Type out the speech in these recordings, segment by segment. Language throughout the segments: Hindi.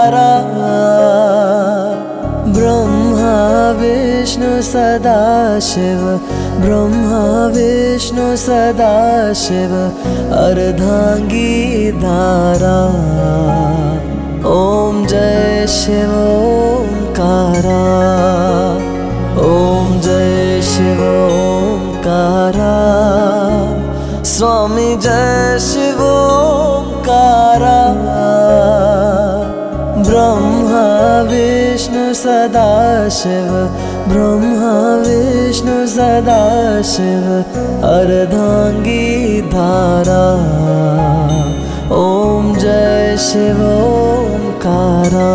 धारा। ब्रह्मा विष्णु सदाशिव, ब्रह्मा विष्णु सदाशिव, अर्धांगी धारा। ओम जय शिव ओंकारा, ओम जय शिव ओंकारा, स्वामी जय शिव ओंकारा। ब्रह्मा विष्णु सदाशिव, ब्रह्मा विष्णु सदाशिव, अर्धांगी धारा। ओम जय शिव ओंकारा।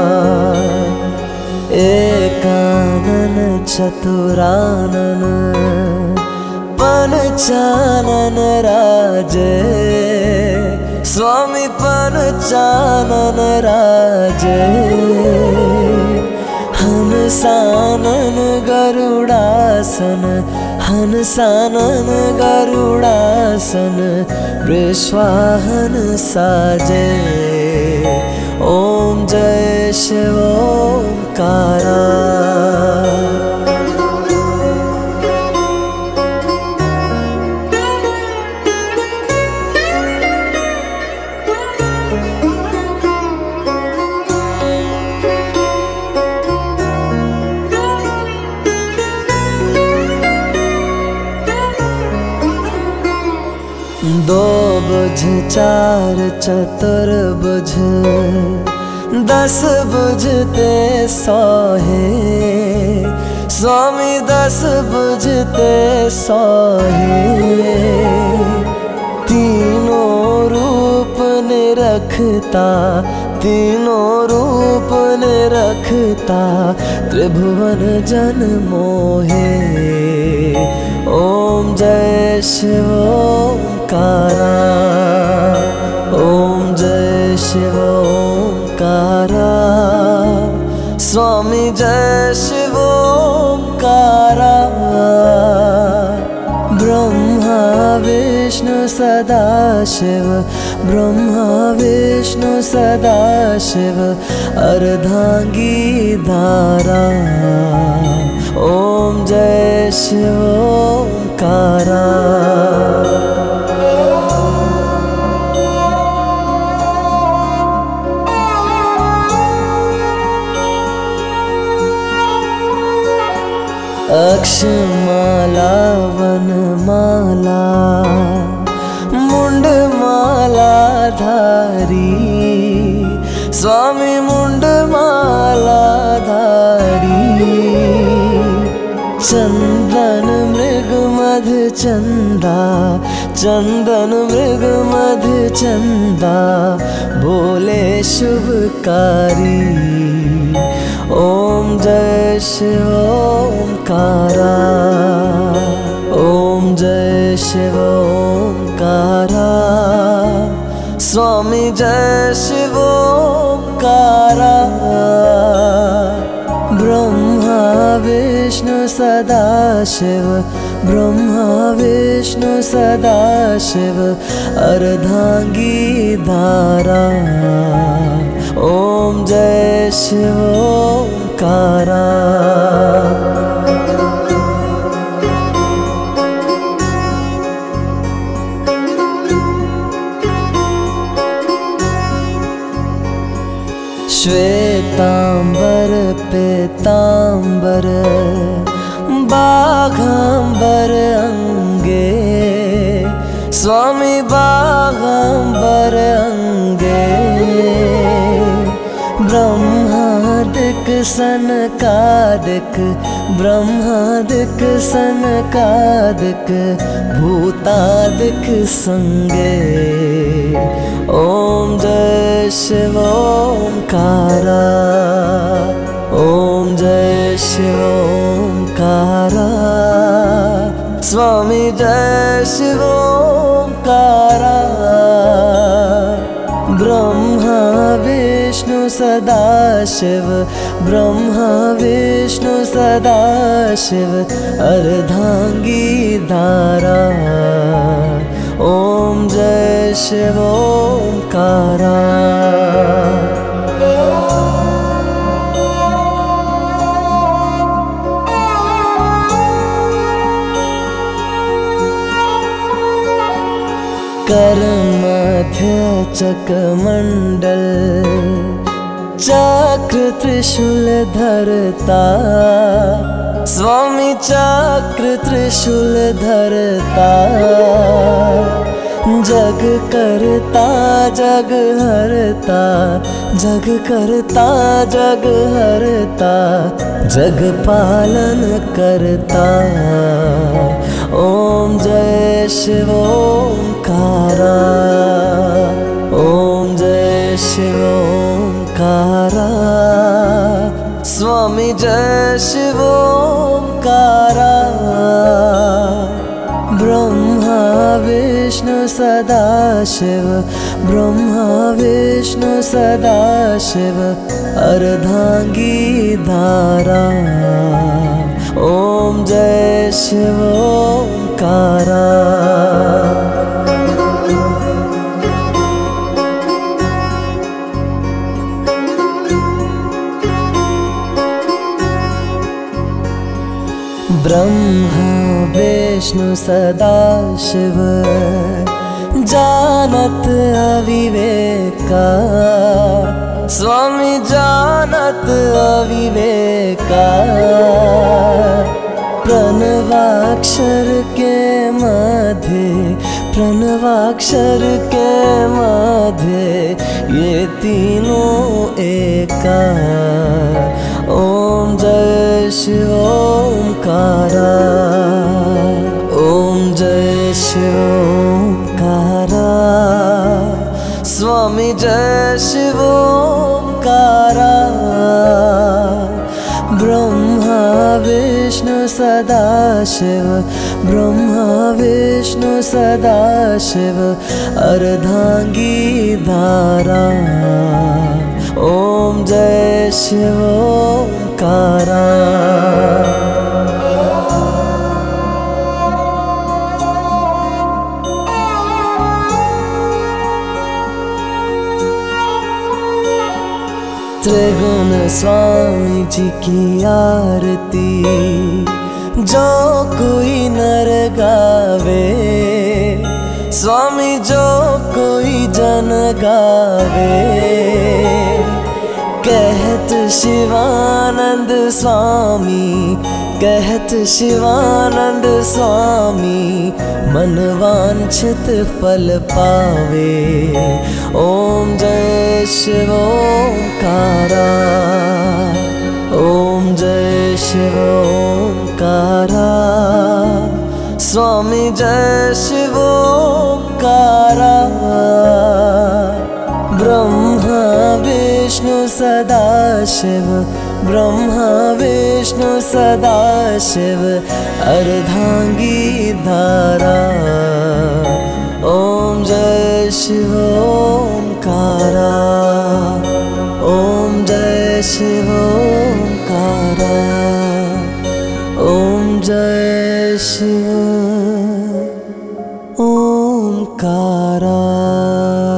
एकानन चतुरानन पंचानन राजे, स्वामी पंचानन राजे। हंसानन गरुड़ासन, हंसानन गरुड़ासन, वृषवाहन साजे। ओम जय शिव ओंकारा। दो बुझ चार चतुर्भुज, 10 बुझते 100 है, स्वामी 10 बुझते 100 है। तीनों रूप निरखता, तीनों रूप निरखता, त्रिभुवन जन मोहे। ओम जय शिव ओंकारा, ओम जय शिव ओंकारा, स्वामी जय शिव ओंकारा। ब्रह्मा विष्णु सदाशिव, ब्रह्मा विष्णु सदाशिव, अर्धांगी धारा। ओम जय शिव ओंकारा। अक्षमाला वनमाला, मुंडमाला धारी, स्वामी मुंडमाला धारी। चंदन मृग मध चंदा, चंदन मृग मध चंदा, भोले शुभकारी। ओम जय शिव ओंकारा, ओम जय शिव ओंकारा, स्वामी जय शिव ओंकारा। ब्रह्मा विष्णु सदाशिव, ब्रह्मा विष्णु सदाशिव, अर्धांगी धारा। ओम जय शिव ओंकारा। श्वेतांबर पीतांबर, बाघांबर अंगे, स्वामी बाघांबर अंगे। ब्रह्मादिक सनकादिक, ब्रह्मादिक सनकादिक, भूतादिक संगे। ओम जय शिव ओंकारा, ओम जय शिव ओंकारा, स्वामी जय शिव ओंकारा। ब्रह्मा विष्णु सदाशिव, ब्रह्मा विष्णु सदाशिव, अर्धांगी धारा। ओम जय शिव ओंकारा। कर मध्य चकमंडल चक्र त्रिशूल धरता, स्वामी चक्र त्रिशूल धरता। जग करता जग हरता, जग करता जग हरता, जग पालन करता। ओम जय शिव ओंकारा, ओम जय शिव ओंकारा, स्वामी जय शिव ओंकारा। ब्रह्मा विष्णु सदा शिव, ब्रह्मा विष्णु सदा शिव, अर्धांगी धारा। ओम जय शिव ओंकारा। ब्रह्मा विष्णु सदा शिव, जानत अविवेका, स्वामी जानत अविवेका। प्रणवाक्षर के मध्य, प्रणवाक्षर के मध्य, ये तीनों एका। ओम जय शिव ओंकारा, ओम जय शिव ओंकारा, स्वामी जय शिव ओंकारा। ब्रह्मा विष्णु सदा शिव, ब्रह्मा विष्णु सदा शिव, अर्धांगी धारा। ओम जय शिव ओंकारा। त्रिगुण स्वामी जी की आरती, जो कोई नर गावे, स्वामी जो कोई जन गावे। कहत शिवानंद स्वामी, कहत शिवानंद स्वामी, मन वांछित फल पावे। ओम जय शिव ओंकारा, ओम जय शिव ओंकारा, स्वामी जय शिव ओंकारा। ब्रह्मा विष्णु सदा शिव, ब्रह्मा विष्णु सदा शिव, अर्धांगी धारा। ओम जय शिव ओंकारा, ओम जय शिव ओंकारा, ओम जय शिव ओंकारा।